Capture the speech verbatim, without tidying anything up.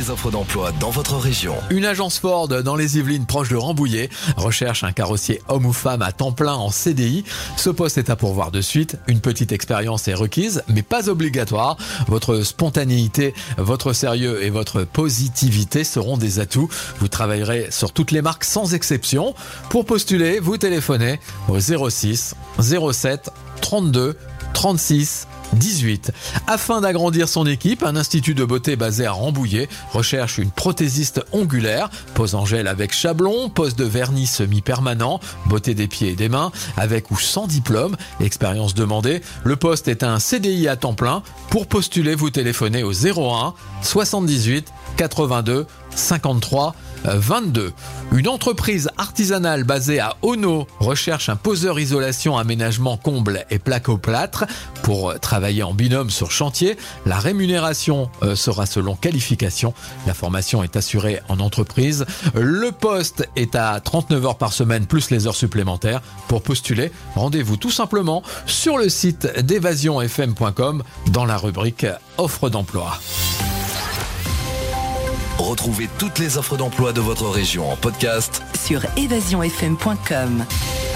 les offres d'emploi dans votre région. Une agence Ford dans les Yvelines proche de Rambouillet recherche un carrossier homme ou femme à temps plein en C D I. Ce poste est à pourvoir de suite. Une petite expérience est requise, mais pas obligatoire. Votre spontanéité, votre sérieux et votre positivité seront des atouts. Vous travaillerez sur toutes les marques sans exception. Pour postuler, vous téléphonez au zéro six zéro sept trente-deux trente-six dix-huit. Afin d'agrandir son équipe, un institut de beauté basé à Rambouillet recherche une prothésiste ongulaire, pose en gel avec chablon, pose de vernis semi-permanent, beauté des pieds et des mains, avec ou sans diplôme, expérience demandée. Le poste est un C D I à temps plein. Pour postuler, vous téléphonez au zéro un soixante-dix-huit quatre-vingt-deux cinquante-trois vingt-deux. Une entreprise artisanale basée à Ono recherche un poseur isolation, aménagement, comble et placo-plâtre pour travailler en binôme sur chantier. La rémunération sera selon qualification. La formation est assurée en entreprise. Le poste est à trente-neuf heures par semaine plus les heures supplémentaires. Pour postuler, rendez-vous tout simplement sur le site d'évasion f m point com dans la rubrique offre d'emploi. Retrouvez toutes les offres d'emploi de votre région en podcast sur évasion f m point com.